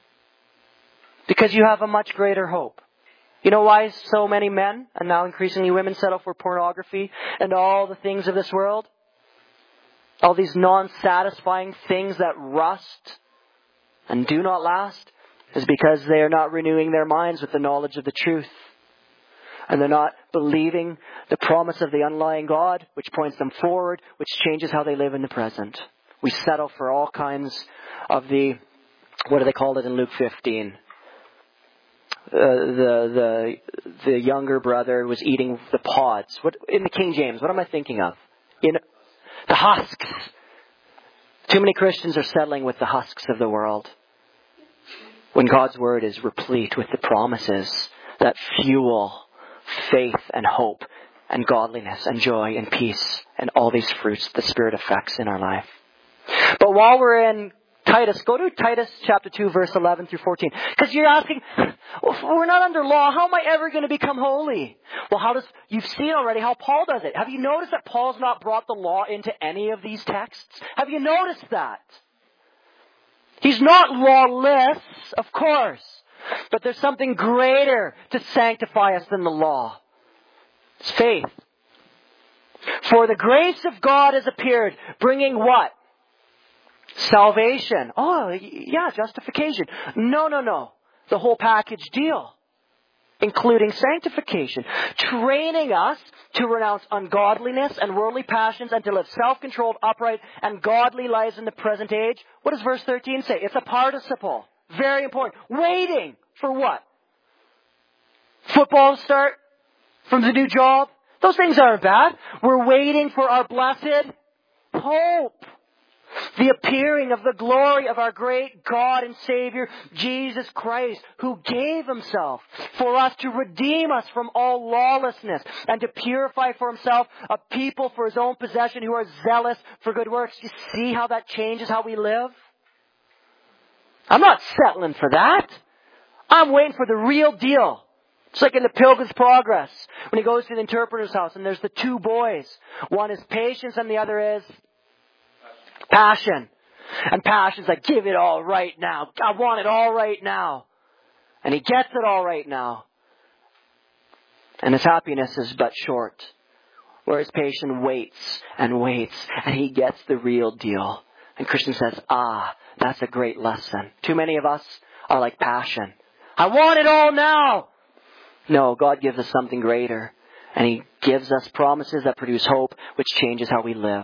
because you have a much greater hope. You know why so many men, and now increasingly women, settle for pornography and all the things of this world? All these non-satisfying things that rust and do not last is because they are not renewing their minds with the knowledge of the truth. And they're not believing the promise of the unlying God, which points them forward, which changes how they live in the present. We settle for all kinds of the, what do they call it in Luke fifteen? Uh, the the the younger brother was eating the pods. What in the King James? What am I thinking of? In the husks. Too many Christians are settling with the husks of the world, when God's word is replete with the promises that fuel faith and hope and godliness and joy and peace and all these fruits the Spirit affects in our life. But while we're in Titus, go to Titus chapter two, verse eleven through fourteen. Because you're asking, well, if we're not under law, how am I ever going to become holy? Well, how does, you've seen already how Paul does it. Have you noticed that Paul's not brought the law into any of these texts? Have you noticed that? He's not lawless, of course. But there's something greater to sanctify us than the law. It's faith. For the grace of God has appeared, bringing what? Salvation. Oh, yeah, justification. No, no, no. The whole package deal. Including sanctification. Training us to renounce ungodliness and worldly passions and to live self-controlled, upright, and godly lives in the present age. What does verse thirteen say? It's a participle. Very important. Waiting for what? Football start? From the new job? Those things aren't bad. We're waiting for our blessed hope. The appearing of the glory of our great God and Savior, Jesus Christ, who gave Himself for us to redeem us from all lawlessness and to purify for Himself a people for His own possession who are zealous for good works. You see how that changes how we live? I'm not settling for that. I'm waiting for the real deal. It's like in the Pilgrim's Progress, when he goes to the interpreter's house and there's the two boys. One is patience and the other is passion. And passion's like, give it all right now. I want it all right now. And he gets it all right now. And his happiness is but short. Whereas patient waits and waits and he gets the real deal. And Christian says, ah, that's a great lesson. Too many of us are like passion. I want it all now. No, God gives us something greater. And He gives us promises that produce hope, which changes how we live.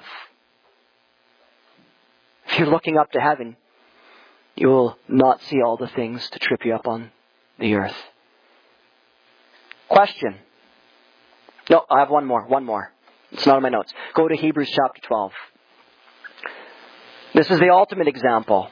If you're looking up to heaven, you will not see all the things to trip you up on the earth. Question. No, I have one more. One more. It's not in my notes. Go to Hebrews chapter twelve. This is the ultimate example.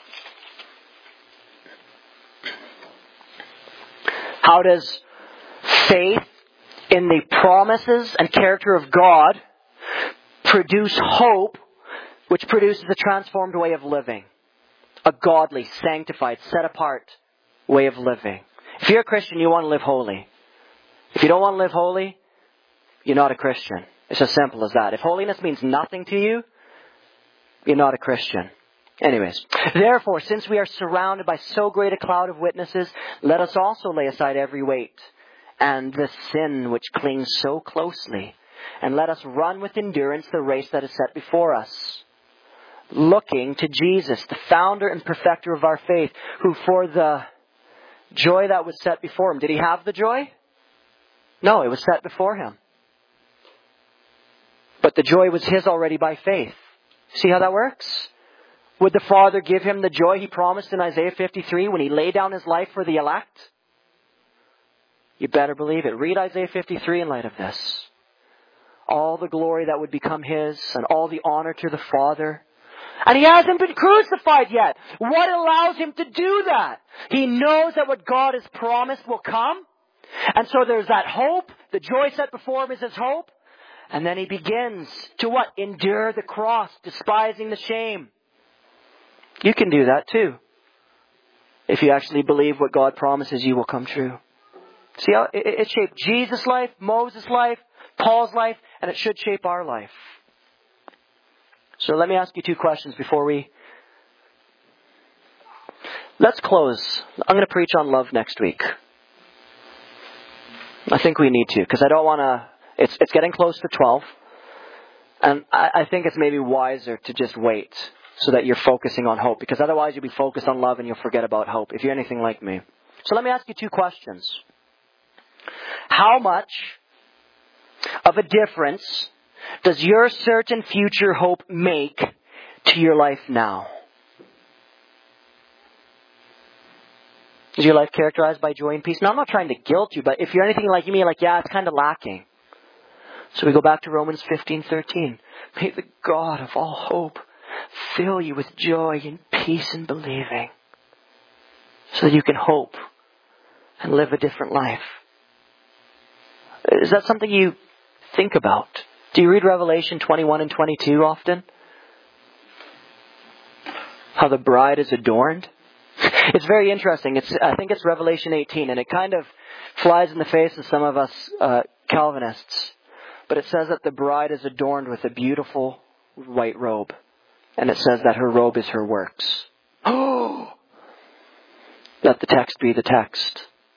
How does faith in the promises and character of God produce hope, which produces a transformed way of living? A godly, sanctified, set apart way of living. If you're a Christian, you want to live holy. If you don't want to live holy, you're not a Christian. It's as simple as that. If holiness means nothing to you, you're not a Christian. Anyways, therefore, since we are surrounded by so great a cloud of witnesses, let us also lay aside every weight and the sin which clings so closely, and let us run with endurance the race that is set before us, looking to Jesus, the founder and perfecter of our faith, who for the joy that was set before Him, did He have the joy? No, it was set before Him. But the joy was His already by faith. See how that works? Would the Father give Him the joy He promised in Isaiah fifty-three when He laid down His life for the elect? You better believe it. Read Isaiah fifty-three in light of this. All the glory that would become His and all the honor to the Father. And He hasn't been crucified yet. What allows Him to do that? He knows that what God has promised will come. And so there's that hope. The joy set before Him is His hope. And then He begins to what? Endure the cross, despising the shame. You can do that too. If you actually believe what God promises you will come true. See how it, it shaped Jesus' life, Moses' life, Paul's life, and it should shape our life. So let me ask you two questions before we... Let's close. I'm going to preach on love next week. I think we need to, because I don't want to... It's it's getting close to twelve. And I, I think it's maybe wiser to just wait so that you're focusing on hope. Because otherwise you'll be focused on love and you'll forget about hope, if you're anything like me. So let me ask you two questions. How much of a difference does your certain future hope make to your life now? Is your life characterized by joy and peace? Now, I'm not trying to guilt you, but if you're anything like me, like, yeah, it's kind of lacking. So we go back to Romans fifteen thirteen. May the God of all hope fill you with joy and peace in believing, so that you can hope and live a different life. Is that something you think about? Do you read Revelation twenty-one and twenty-two often? How the bride is adorned? It's very interesting. It's I think it's Revelation eighteen, and it kind of flies in the face of some of us uh, Calvinists. But it says that the bride is adorned with a beautiful white robe. And it says that her robe is her works. Oh! Let the text be the text.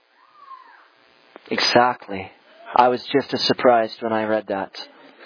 Exactly. I was just as surprised when I read that.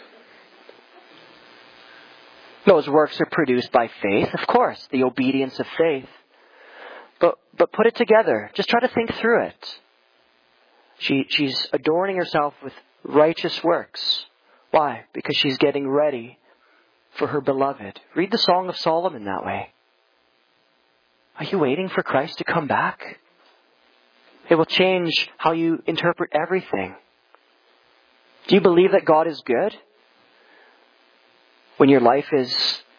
Those works are produced by faith, of course, the obedience of faith. But but put it together. Just try to think through it. She she's adorning herself with righteous works. Why? Because she's getting ready for her beloved. Read the Song of Solomon that way. Are you waiting for Christ to come back? It will change how you interpret everything. Do you believe that God is good? When your life is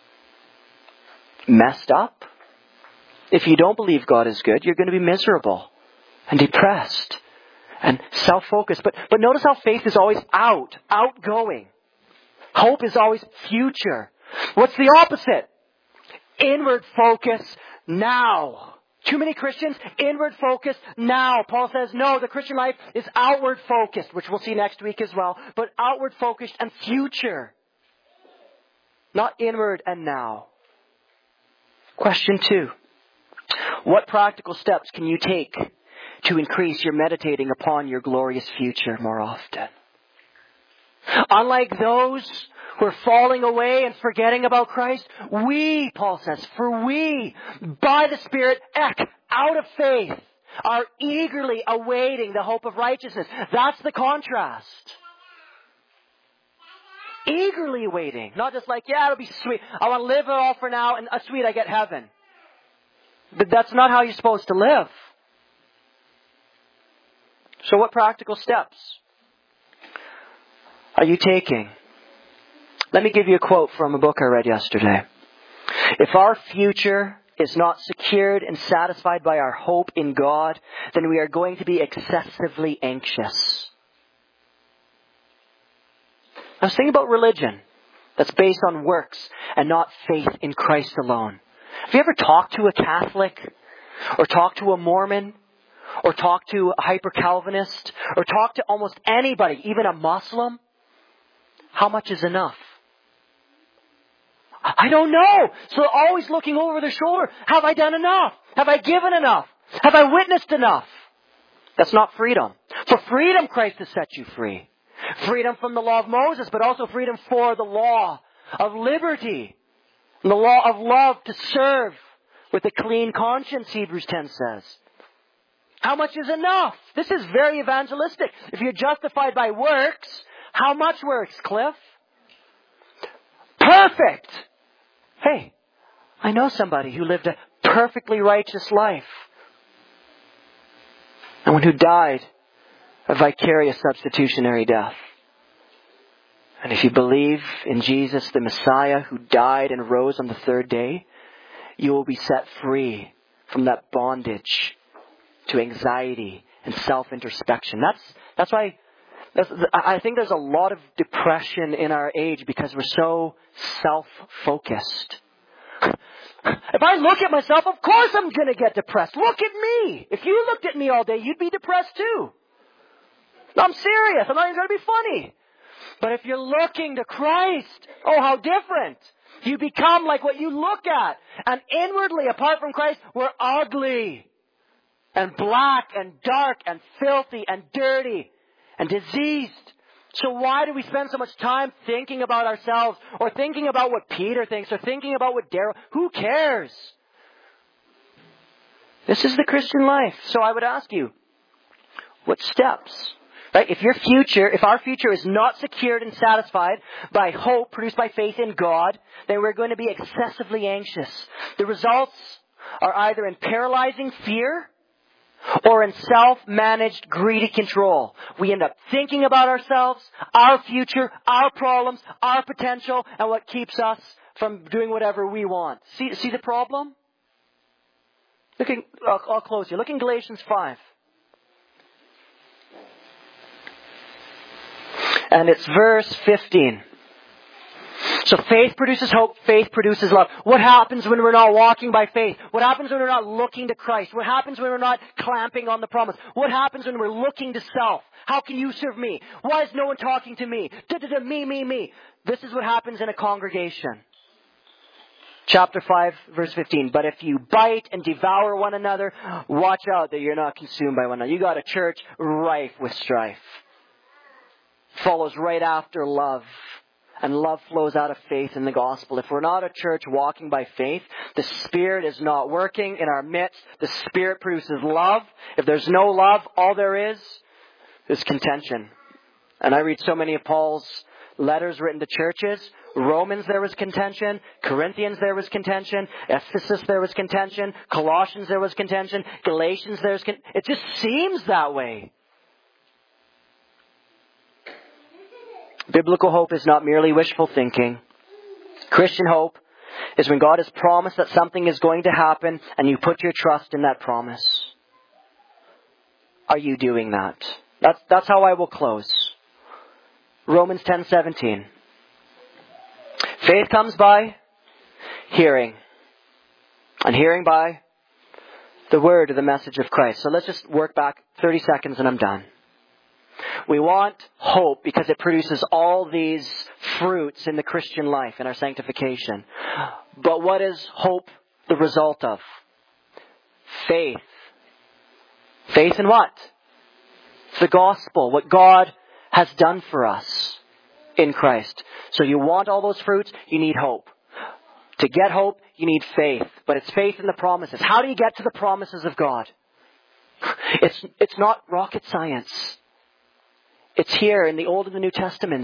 messed up? If you don't believe God is good, you're going to be miserable and depressed and self-focused. But, but notice how faith is always out, outgoing. Hope is always future. What's the opposite? Inward focus now. Too many Christians, inward focus now. Paul says, no, the Christian life is outward focused, which we'll see next week as well, but outward focused and future. Not inward and now. Question two. What practical steps can you take to increase your meditating upon your glorious future more often? Unlike those who are falling away and forgetting about Christ, we, Paul says, for we, by the Spirit, ek, out of faith, are eagerly awaiting the hope of righteousness. That's the contrast. Eagerly waiting. Not just like, yeah, it'll be sweet. I want to live it all for now, and uh, sweet, I get heaven. But that's not how you're supposed to live. So what practical steps are you taking? Let me give you a quote from a book I read yesterday. If our future is not secured and satisfied by our hope in God, then we are going to be excessively anxious. I was thinking about religion that's based on works and not faith in Christ alone. Have you ever talked to a Catholic or talked to a Mormon or talked to a hyper-Calvinist or talked to almost anybody, even a Muslim? How much is enough? I don't know. So always looking over their shoulder. Have I done enough? Have I given enough? Have I witnessed enough? That's not freedom. For freedom, Christ has set you free. Freedom from the law of Moses, but also freedom for the law of liberty. And the law of love to serve with a clean conscience, Hebrews ten says. How much is enough? This is very evangelistic. If you're justified by works, how much works, Cliff? Perfect! Hey, I know somebody who lived a perfectly righteous life. And one who died a vicarious substitutionary death. And if you believe in Jesus, the Messiah, who died and rose on the third day, you will be set free from that bondage to anxiety and self-introspection. That's, that's why that's, I think there's a lot of depression in our age because we're so self-focused. If I look at myself, of course I'm going to get depressed. Look at me. If you looked at me all day, you'd be depressed too. I'm serious. I'm not even going to be funny. But if you're looking to Christ, oh, how different. You become like what you look at. And inwardly, apart from Christ, we're ugly and black and dark and filthy and dirty and diseased. So why do we spend so much time thinking about ourselves or thinking about what Peter thinks or thinking about what Daryl? Who cares? This is the Christian life. So I would ask you, what steps? Right? If your future, if our future is not secured and satisfied by hope produced by faith in God, then we're going to be excessively anxious. The results are either in paralyzing fear or in self-managed greedy control. We end up thinking about ourselves, our future, our problems, our potential, and what keeps us from doing whatever we want. See, see the problem? Look in, I'll, I'll close here. Look in Galatians five. And it's verse fifteen. So faith produces hope, faith produces love. What happens when we're not walking by faith? What happens when we're not looking to Christ? What happens when we're not clamping on the promise? What happens when we're looking to self? How can you serve me? Why is no one talking to me? Da-da-da, me, me, me. This is what happens in a congregation. Chapter five, verse fifteen. But if you bite and devour one another, watch out that you're not consumed by one another. You got a church rife with strife. Follows right after love. And love flows out of faith in the gospel. If we're not a church walking by faith, the Spirit is not working in our midst. The Spirit produces love. If there's no love, all there is is contention. And I read so many of Paul's letters written to churches. Romans, there was contention. Corinthians, there was contention. Ephesus, there was contention. Colossians, there was contention. Galatians, there's con- it just seems that way. Biblical hope is not merely wishful thinking. Christian hope is when God has promised that something is going to happen and you put your trust in that promise. Are you doing that? That's, that's how I will close. Romans ten seventeen. Faith comes by hearing. And hearing by the word or the message of Christ. So let's just work back thirty seconds and I'm done. We want hope because it produces all these fruits in the Christian life, in our sanctification. But what is hope the result of? Faith. Faith in what? The gospel, what God has done for us in Christ. So you want all those fruits, you need hope. To get hope, you need faith. But it's faith in the promises. How do you get to the promises of God? It's, it's not rocket science. It's here in the Old and the New Testaments.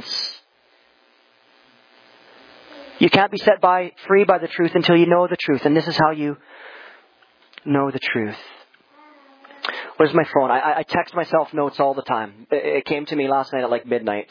You can't be set by free by the truth until you know the truth. And this is how you know the truth. Where's my phone? I, I text myself notes all the time. It, it came to me last night at like midnight.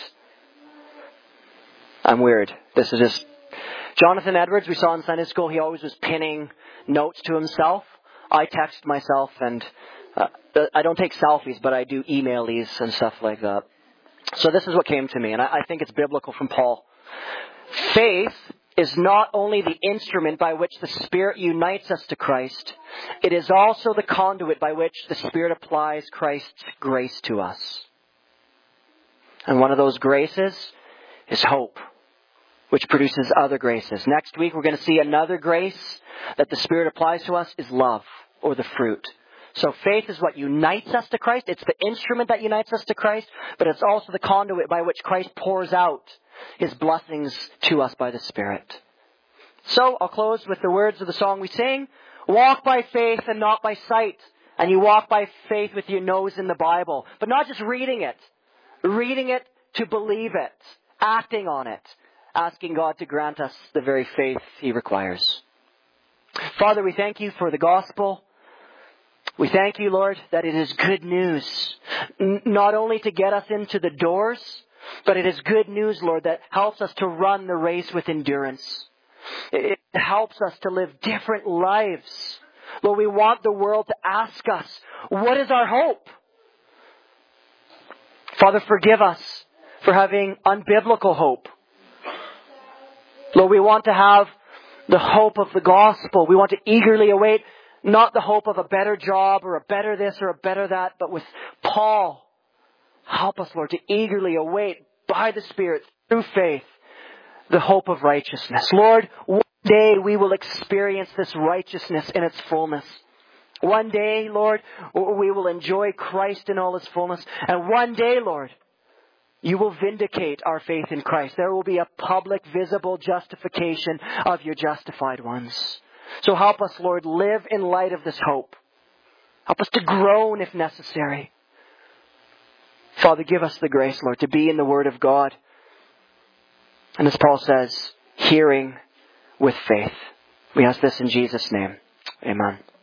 I'm weird. This is just... Jonathan Edwards, we saw in Sunday school, he always was pinning notes to himself. I text myself and uh, I don't take selfies, but I do emailies and stuff like that. So this is what came to me, and I, I think it's biblical from Paul. Faith is not only the instrument by which the Spirit unites us to Christ, it is also the conduit by which the Spirit applies Christ's grace to us. And one of those graces is hope, which produces other graces. Next week, we're going to see another grace that the Spirit applies to us is love, or the fruit. So faith is what unites us to Christ. It's the instrument that unites us to Christ, but it's also the conduit by which Christ pours out His blessings to us by the Spirit. So I'll close with the words of the song we sing. Walk by faith and not by sight. And you walk by faith with your nose in the Bible. But not just reading it. Reading it to believe it. Acting on it. Asking God to grant us the very faith He requires. Father, we thank You for the gospel. We thank You, Lord, that it is good news. N- not only to get us into the doors, but it is good news, Lord, that helps us to run the race with endurance. It helps us to live different lives. Lord, we want the world to ask us, what is our hope? Father, forgive us for having unbiblical hope. Lord, we want to have the hope of the gospel. We want to eagerly await not the hope of a better job or a better this or a better that, but with Paul, help us, Lord, to eagerly await by the Spirit through faith the hope of righteousness. Lord, one day we will experience this righteousness in its fullness. One day, Lord, we will enjoy Christ in all His fullness. And one day, Lord, You will vindicate our faith in Christ. There will be a public, visible justification of Your justified ones. So help us, Lord, live in light of this hope. Help us to groan if necessary. Father, give us the grace, Lord, to be in the Word of God. And as Paul says, hearing with faith. We ask this in Jesus' name. Amen.